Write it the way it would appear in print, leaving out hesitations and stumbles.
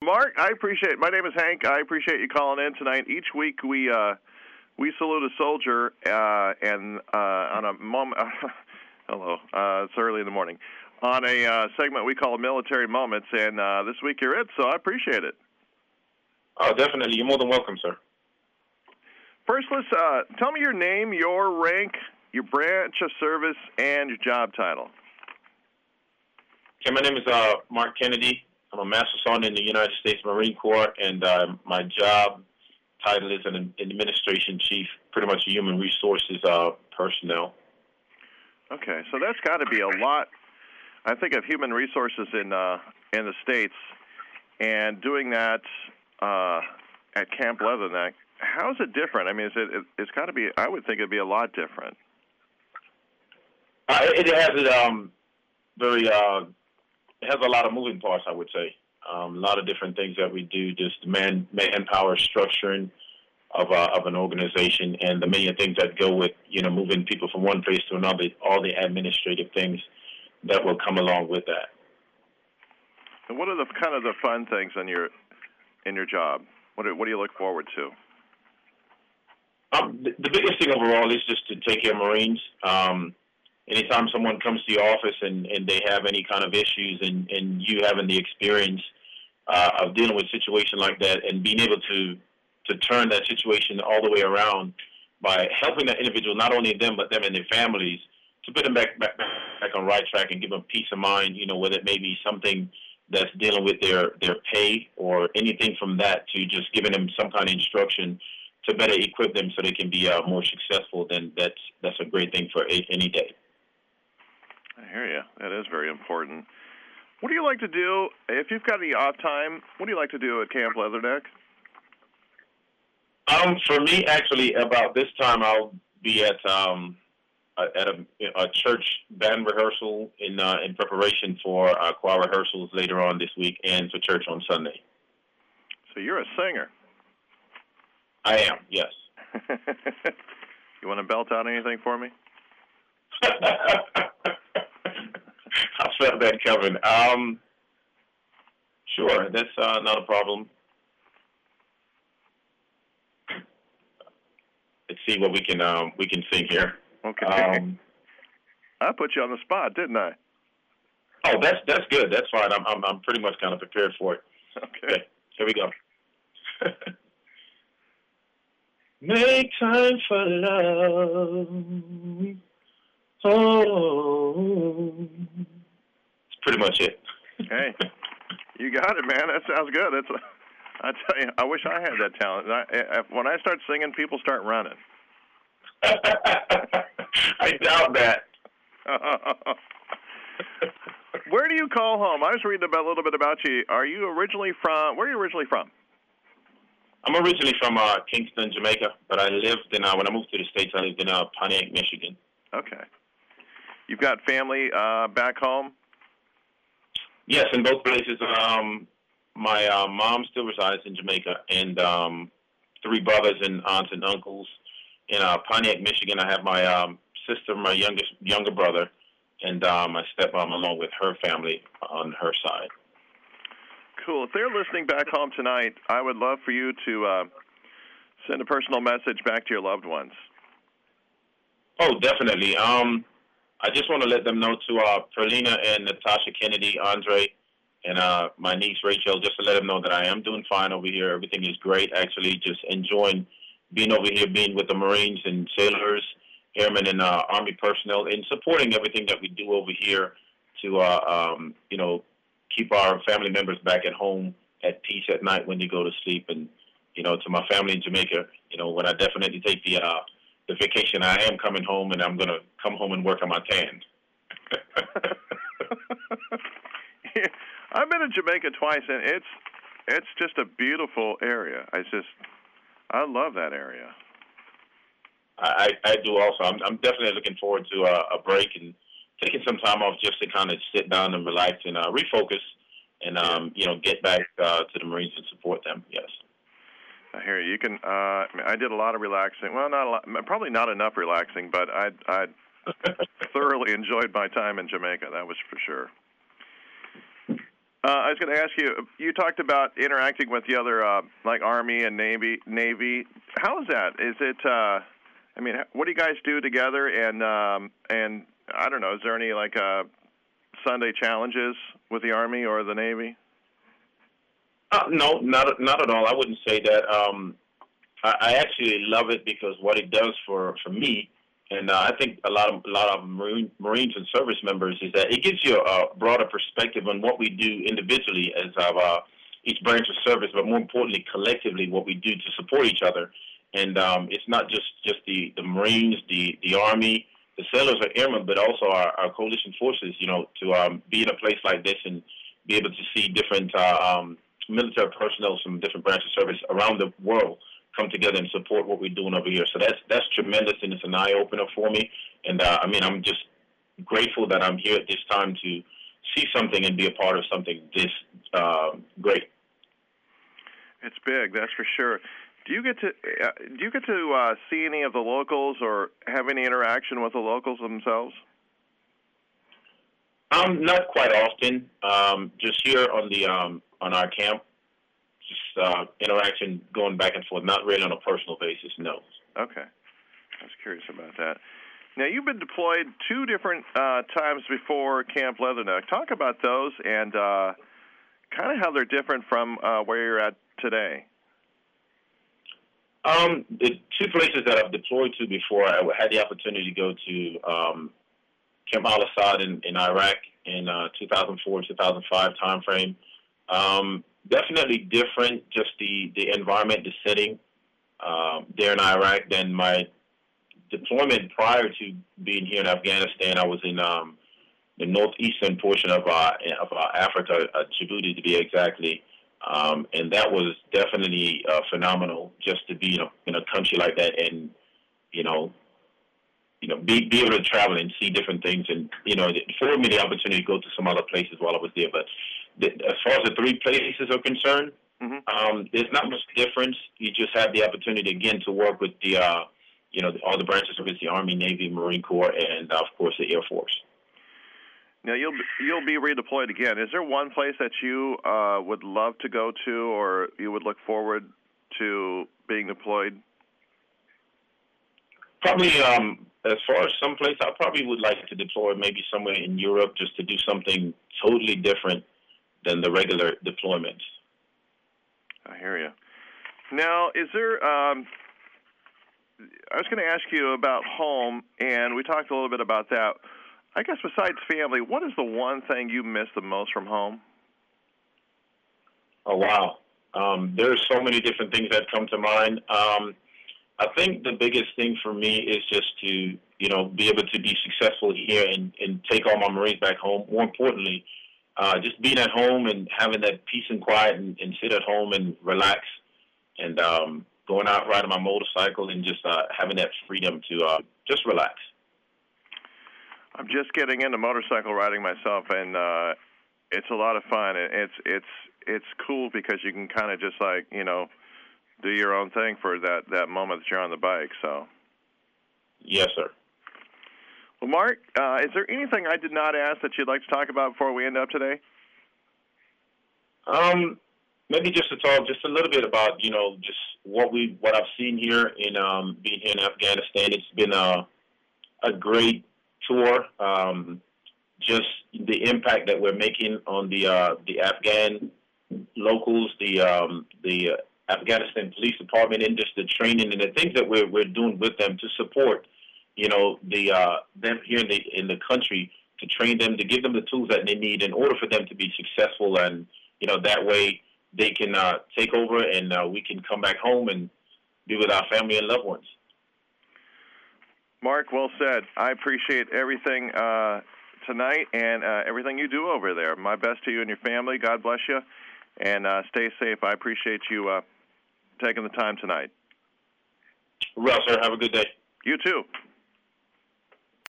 Mark, I appreciate it. My name is Hank. I appreciate you calling in tonight. Each week we salute a soldier and on a moment. Hello, it's early in the morning. On a segment we call Military Moments, and this week you're it, so I appreciate it. Oh, definitely. You're more than welcome, sir. First, let's tell me your name, your rank, your branch of service, and your job title. Okay, my name is Mark Kennedy. I'm a Master Sergeant in the United States Marine Corps, and my job title is an administration chief, pretty much a human resources personnel. Okay, so that's got to be a lot. I think of human resources in the States, and doing that at Camp Leatherneck. How is it different? I mean, it's got to be. I would think it'd be a lot different. It has it has a lot of moving parts, I would say. A lot of different things that we do, just manpower structuring of an organization, and the million things that go with moving people from one place to another. All the administrative things that will come along with that. And what are the kind of the fun things in your job? What do you look forward to? The biggest thing overall is just to take care of Marines. Anytime someone comes to your office and they have any kind of issues, and you having the experience of dealing with a situation like that and being able to turn that situation all the way around by helping that individual, not only them but them and their families, to put them back on right track and give them peace of mind, whether it may be something that's dealing with their pay or anything from that, to just giving them some kind of instruction to better equip them so they can be more successful, then that's a great thing for any day. I hear you. That is very important. What do you like to do if you've got any off time? What do you like to do at Camp Leatherneck? For me, actually, about this time, I'll be at a church band rehearsal in preparation for choir rehearsals later on this week, and for church on Sunday. So you're a singer. I am, yes. You want to belt out anything for me? I felt that coming. Sure, that's not a problem. Let's see what we can sing here. Okay. I put you on the spot, didn't I? Oh, that's good. That's fine. I'm pretty much kind of prepared for it. Okay. Here we go. Make time for love. Oh, that's pretty much it. Hey, you got it, man. That sounds good. I tell you, I wish I had that talent. When I start singing, people start running. I doubt that. Where do you call home? I was reading a little bit about you. Are you originally from? Where are you originally from? I'm originally from Kingston, Jamaica, but I lived in when I moved to the States, I lived in Pontiac, Michigan. Okay. You've got family back home? Yes, in both places. My mom still resides in Jamaica, and 3 brothers and aunts and uncles. In Pontiac, Michigan, I have my sister, my younger brother, and my stepmom along with her family on her side. Cool. If they're listening back home tonight, I would love for you to send a personal message back to your loved ones. Oh, definitely. I just want to let them know to Perlina and Natasha Kennedy, Andre, and my niece Rachel, just to let them know that I am doing fine over here. Everything is great, actually. Just enjoying being over here, being with the Marines and sailors, airmen, and Army personnel, and supporting everything that we do over here to, keep our family members back at home at peace at night when they go to sleep. And, to my family in Jamaica, when I definitely take the vacation, I am coming home, and I'm going to come home and work on my tan. Yeah, I've been to Jamaica twice, and it's just a beautiful area. I love that area. I do also. I'm definitely looking forward to a break and taking some time off just to kind of sit down and relax and refocus and, get back to the Marines and support them, yes. I hear you. You can. I did a lot of relaxing. Well, not a lot. Probably not enough relaxing, but I thoroughly enjoyed my time in Jamaica. That was for sure. I was going to ask you. You talked about interacting with the other, like Army and Navy. How is that? Is it? I mean, what do you guys do together? And I don't know. Is there any like Sunday challenges with the Army or the Navy? No, not at all. I wouldn't say that. I actually love it because what it does for me, and I think a lot of Marines and service members, is that it gives you a broader perspective on what we do individually as each branch of service, but more importantly, collectively, what we do to support each other. And it's not just the Marines, the Army, the sailors or airmen, but also our coalition forces. You know, to be in a place like this and be able to see different military personnel from different branches of service around the world come together and support what we're doing over here. So that's tremendous, and it's an eye opener for me. And I mean, I'm just grateful that I'm here at this time to see something and be a part of something this great. It's big, that's for sure. Do you get to see any of the locals or have any interaction with the locals themselves? Not quite often. Just here on our camp. Just interaction going back and forth, not really on a personal basis, no. Okay. I was curious about that. Now, you've been deployed 2 different times before Camp Leatherneck. Talk about those and kind of how they're different from where you're at today. The 2 places that I've deployed to before, I had the opportunity to go to Camp Al-Assad in Iraq in 2004, 2005 timeframe. Definitely different, just the environment, the setting there in Iraq than my deployment prior to being here in Afghanistan. I was in the northeastern portion of Africa, Djibouti to be exactly, and that was definitely phenomenal just to be in a country like that and be able to travel and see different things, and it afforded me the opportunity to go to some other places while I was there. But as far as the 3 places are concerned, there's not much difference. You just have the opportunity again to work with the all the branches of the Army, Navy, Marine Corps, and of course the Air Force. Now you'll be redeployed again. Is there one place that you would love to go to, or you would look forward to being deployed? Probably, as far as some place, I probably would like to deploy maybe somewhere in Europe just to do something totally different than the regular deployments. I hear you. Now, is there? I was going to ask you about home, and we talked a little bit about that. I guess besides family, what is the one thing you miss the most from home? Oh, wow. There's so many different things that come to mind. I think the biggest thing for me is just to, be able to be successful here and take all my Marines back home. More importantly, just being at home and having that peace and quiet and sit at home and relax and going out riding my motorcycle and just having that freedom to just relax. I'm just getting into motorcycle riding myself, and it's a lot of fun. It's cool because you can kind of just do your own thing for that moment that you're on the bike. So. Yes, sir. Well, Mark, is there anything I did not ask that you'd like to talk about before we end up today? Maybe just to talk just a little bit about just what I've seen here in being here in Afghanistan. It's been a great tour. Just the impact that we're making on the Afghan locals, the Afghanistan Police Department, and just the training and the things that we're doing with them to support, them here in the country, to train them, to give them the tools that they need in order for them to be successful, and that way they can take over and we can come back home and be with our family and loved ones. Mark, well said. I appreciate everything tonight and everything you do over there. My best to you and your family. God bless you, and stay safe. I appreciate you taking the time tonight. Well, sir, have a good day. You too.